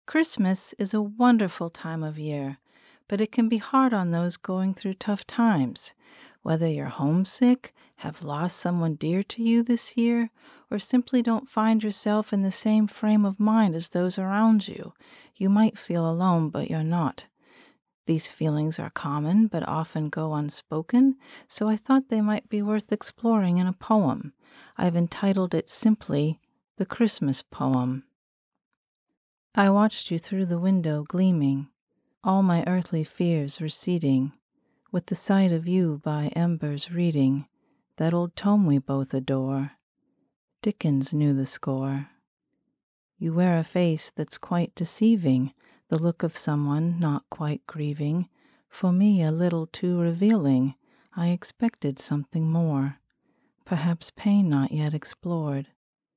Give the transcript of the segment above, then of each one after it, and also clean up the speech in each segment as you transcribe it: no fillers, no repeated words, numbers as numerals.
Christmas is a wonderful time of year, but it can be hard on those going through tough times. Whether you're homesick, have lost someone dear to you this year, or simply don't find yourself in the same frame of mind as those around you, you might feel alone, but you're not. These feelings are common, but often go unspoken, so I thought they might be worth exploring in a poem. I've entitled it simply, The Christmas Poem. I watched you through the window gleaming, all my earthly fears receding, with the sight of you by embers reading that old tome we both adore. Dickens knew the score. You wear a face that's quite deceiving, the look of someone not quite grieving, for me a little too revealing. I expected something more, perhaps pain not yet explored.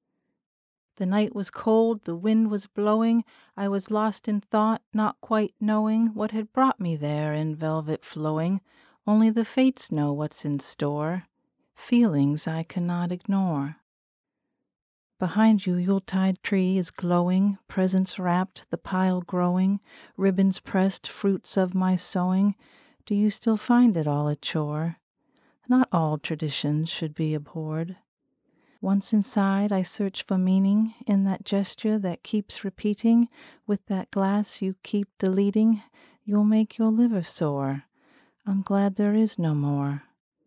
The night was cold, the wind was blowing, I was lost in thought, not quite knowing what had brought me there in velvet flowing. Only the fates know what's in store, feelings I cannot ignore. Behind you, Yuletide tree is glowing, presents wrapped, the pile growing, ribbons pressed, fruits of my sowing. Do you still find it all a chore? Not all traditions should be abhorred. Once inside, I search for meaning in that gesture that keeps repeating. With that glass you keep deleting, you'll make your liver sore. I'm glad there is no more.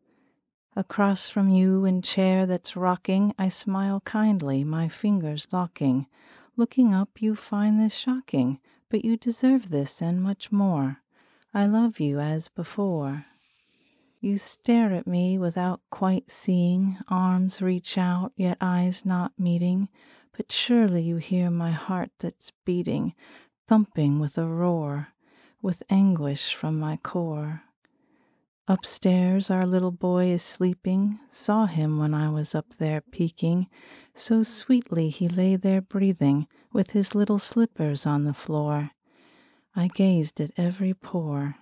Across from you in chair that's rocking, I smile kindly, my fingers locking. Looking up, you find this shocking, but you deserve this and much more. I love you as before. You stare at me without quite seeing, arms reach out, yet eyes not meeting, but surely you hear my heart that's beating, thumping with a roar, with anguish from my core. Upstairs our little boy is sleeping, saw him when I was up there peeking, so sweetly he lay there breathing, with his little slippers on the floor. I gazed at every pore.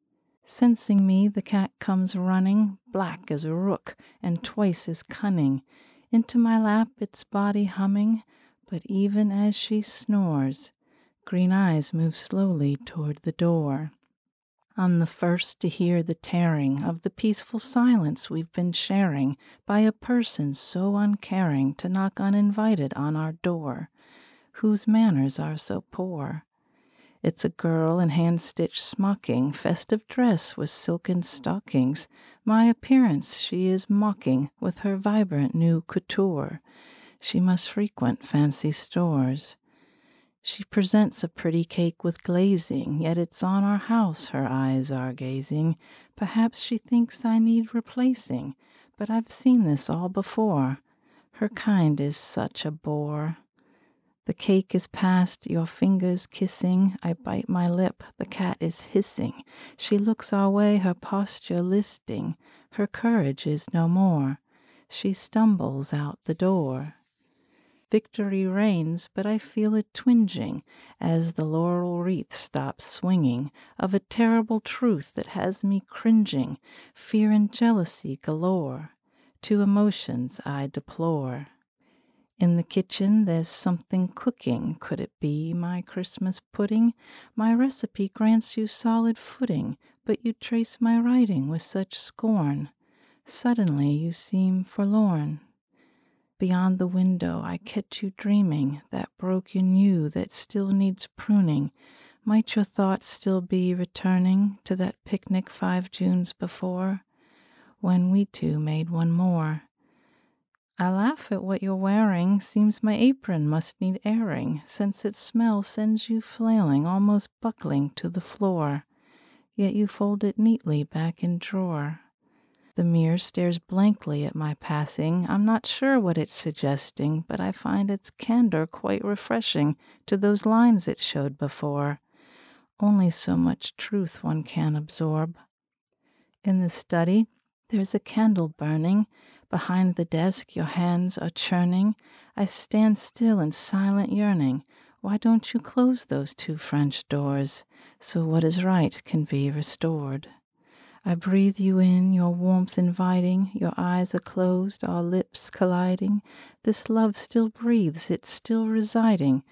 Sensing me, the cat comes running, black as a rook and twice as cunning. Into my lap, its body humming, but even as she snores, green eyes move slowly toward the door. I'm the first to hear the tearing of the peaceful silence we've been sharing by a person so uncaring to knock uninvited on our door, whose manners are so poor. It's a girl in hand-stitched smocking, festive dress with silken stockings. My appearance she is mocking with her vibrant new couture. She must frequent fancy stores. She presents a pretty cake with glazing, yet it's on our house her eyes are gazing. Perhaps she thinks I need replacing, but I've seen this all before. Her kind is such a bore. The cake is past, your fingers kissing. I bite my lip, the cat is hissing. She looks our way, her posture listing. Her courage is no more. She stumbles out the door. Victory reigns, but I feel it twinging as the laurel wreath stops swinging, of a terrible truth that has me cringing, fear and jealousy galore. Two emotions I deplore. In the kitchen there's something cooking. Could it be my Christmas pudding? My recipe grants you solid footing, but you trace my writing with such scorn. Suddenly you seem forlorn. Beyond the window I catch you dreaming, that broken you that still needs pruning. Might your thoughts still be returning to that picnic 5 Junes before, when we two made one more? I laugh at what you're wearing. Seems my apron must need airing, since its smell sends you flailing, almost buckling to the floor. Yet you fold it neatly back in drawer. The mirror stares blankly at my passing. I'm not sure what it's suggesting, but I find its candor quite refreshing to those lines it showed before. Only so much truth one can absorb. In the study, there's a candle burning. Behind the desk your hands are churning. I stand still in silent yearning. Why don't you close those 2 French doors, so what is right can be restored? I breathe you in, your warmth inviting. Your eyes are closed, our lips colliding. This love still breathes, it's still residing.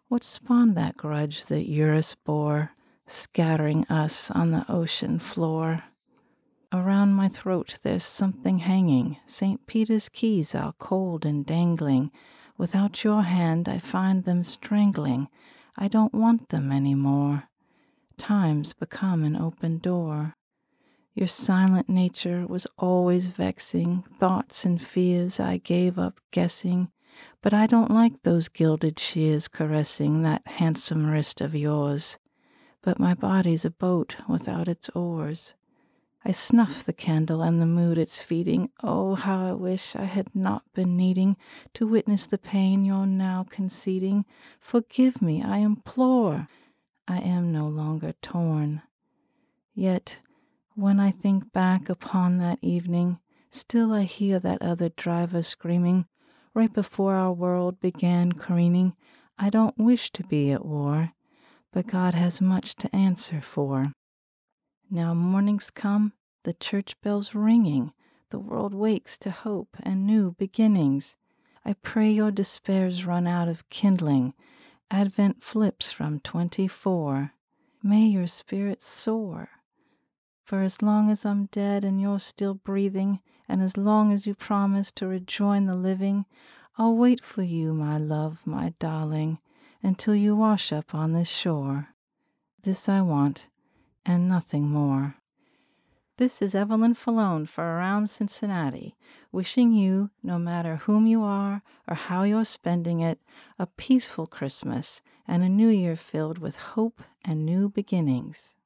What spawned that grudge that Eurus bore, scattering us on the ocean floor? Around my throat there's something hanging, St. Peter's keys out cold and dangling. Without your hand I find them strangling. I don't want them any more. Time's become an open door. Your silent nature was always vexing. Thoughts and fears I gave up guessing. But I don't like those gilded shears caressing that handsome wrist of yours. But my body's a boat without its oars. I snuff the candle and the mood it's feeding. Oh, how I wish I had not been needing to witness the pain you're now conceding. Forgive me, I implore. I am no longer torn. Yet, when I think back upon that evening, still I hear that other driver screaming, right before our world began careening. I don't wish to be at war, but God has much to answer for. Now morning's come, the church bells ringing, the world wakes to hope and new beginnings. I pray your despairs run out of kindling. Advent flips from 24. May your spirit soar. For as long as I'm dead and you're still breathing, and as long as you promise to rejoin the living, I'll wait for you, my love, my darling, until you wash up on this shore. This I want, and nothing more. This is Evelyn Falone for Around Cincinnati, wishing you, no matter whom you are or how you're spending it, a peaceful Christmas and a new year filled with hope and new beginnings.